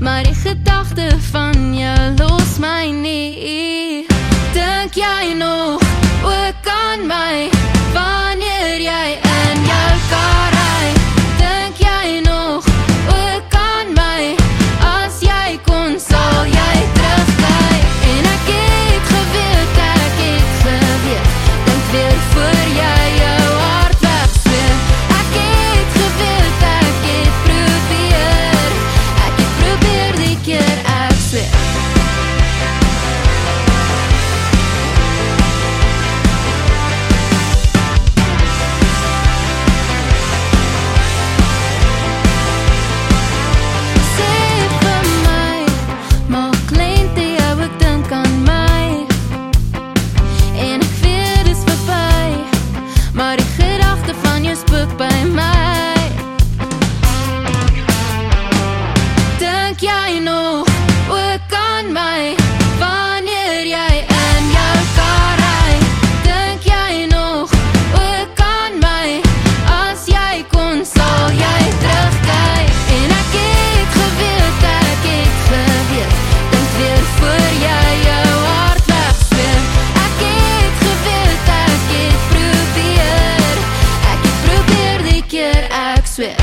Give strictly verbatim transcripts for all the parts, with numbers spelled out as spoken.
maar die gedagte van jou los my nie. Dink jy nog ook aan my, wanneer jy in jou kar ry? Dink jy nog ook aan my, as jy kon sal jy terugkyk? En ek het geweet, ek het geweet, dink weer voor jy jou hart wegsweer. Ek het geweet, ek het probeer, ek het probeer die keer, ek zweer. Maar die gedachte van jou spook by my. Dink jy nog ook aan my, wanneer jy in jou kar ry? Dink jy nog ook aan my, as jy kon sal jy terugkyk? En ek het geweet, ek het geweet, dink weer voor jy jou hart wegsweer. Ek het geweet, ek het probeer, ek het probeer die keer, ek zweer.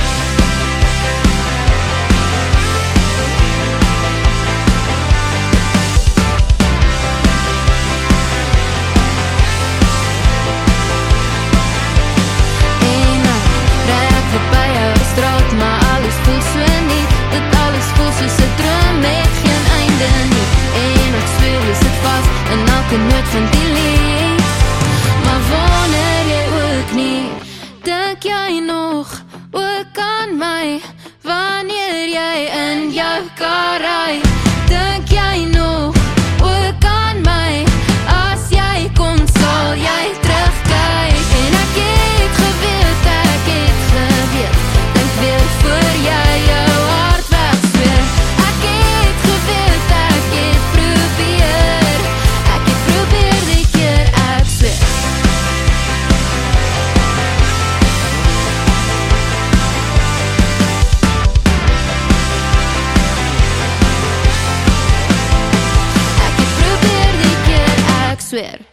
En nou, ry ek voorby jou straat, maar alles voel so nie. Dit alles voel soos 'n droom met geen einde nie. En ek zweer, jy sit vast in elke noot van die lied. Maar wanneer jy ook nie, dink jy nog ook aan my, wanneer jy in jou kar ry? Dink jy nog ook aan my, as jy kon sal jy terugkyk? En ek het geweet, ek het geweet, dink weer voor jy jou hart wegsweer. Ek het geweet, ek het probeer, ek het probeer die keer, ek zweer. Ek het probeer die keer, ek zweer.